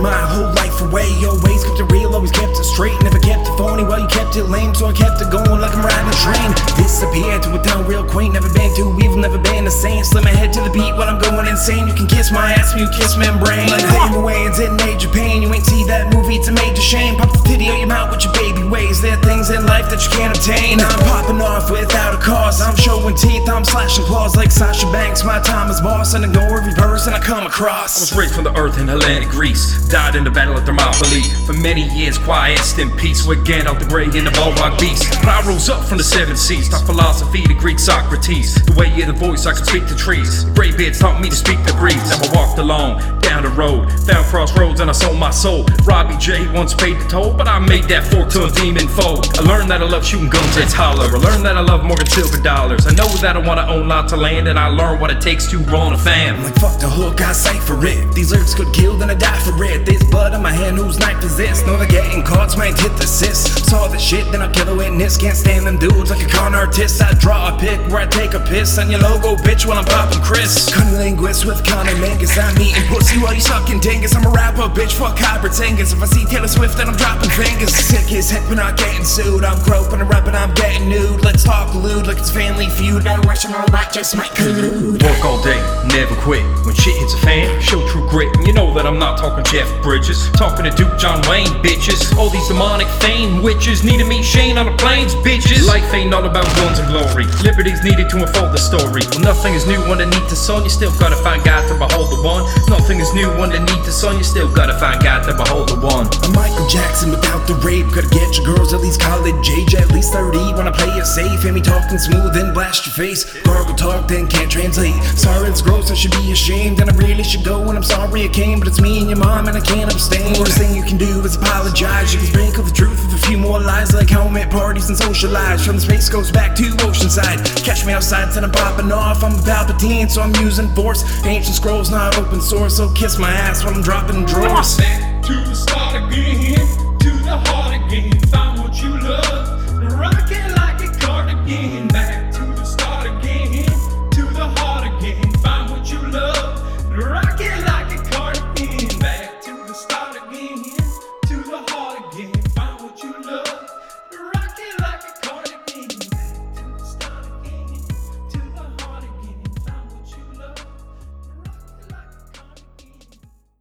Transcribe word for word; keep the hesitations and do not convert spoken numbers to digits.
my whole life away. Always kept it real, always kept it straight. Never kept it phony, well you kept it lame. So I kept it going like I'm riding a train. Disappeared to a town real quaint. Never been too evil, never been the same. Slim my head to the beat while I'm going insane. You can kiss my ass when you kiss membrane. Like fame away and didn't major pain. You ain't see that movie, it's a major shame. Pop the titty out your mouth with your baby ways. There are things in life that you can't obtain. I'm popping off without a cause. I'm showing teeth, I'm slashing claws like Sasha Banks. My time is boss and I go every person I come across. I was raised from the earth in Hellenic Greece. Died in the battle of Thermopylae. For many years quiet in peace with Gandalf the Grey and the Balrog beast. But I rose up from the seven seas. Taught philosophy to Greek Socrates. The way of the voice I could speak to trees. Greybeards taught me to speak to breeze. Never walked alone down the road. Found crossroads and I sold my soul. Robbie J once paid the toll, but I made that fork to a demon foe. I learned that I love shooting guns that's hollow. I learned that I love more than silver dollars. I know that I wanna own lots of land, and I learned what it takes to run a fam. I'm like fuck the hook, I cipher it. These lyrics could kill, then I die for it. There's blood on my hand, whose knife is this? No, they're getting caught, my antithesis. Saw the shit, then I kill a witness. Can't stand them dudes like a con artist. I draw a pic where I take a piss on your logo, bitch, while I'm popping Chris. Cunnilinguist with Conor Mangus. I'm eating pussy while you sucking dingus. I'm a rapper, bitch, fuck hybrid singers. If I see Taylor Swift, then I'm dropping fingers. Sick as heck, but not getting sued. I'm groping and rapping, I'm getting nude. Let's talk lewd like it's Family Feud. Better watch them all like just my collude. Work all day, never quit. When shit hits a fan, show true grit. And you know that I'm not talking Jeff Bridges. Talking to Duke John Wayne, bitches. All these demonic fame witches need to meet Shane on the plains, bitches. Life ain't all about guns and glory. Liberty's needed to unfold the story. Well, nothing is new underneath the sun. You still gotta find God to behold the one. Nothing is new underneath the sun. You still gotta find God to behold the one. I'm Michael Jackson without the rape. Gotta get your girls at least college age, at least thirty. Wanna play it safe, hear me talking smooth, then blast your face. Gargle talk, then can't translate. Sorry, it's gross, I should be ashamed. And I really should go, and I'm sorry I came. But it's me and your mom, and I can't abstain. Worst thing you can do is apologize. You can sprinkle the truth with a few more lies, like helmet parties and socialize. From the space goes back to Oceanside. Catch me outside, then I'm popping off. I'm a Palpatine, so I'm using force. Ancient scrolls, not open source, so kiss my ass while I'm dropping drawers. Back to the start again, to the heart again. Find what you love.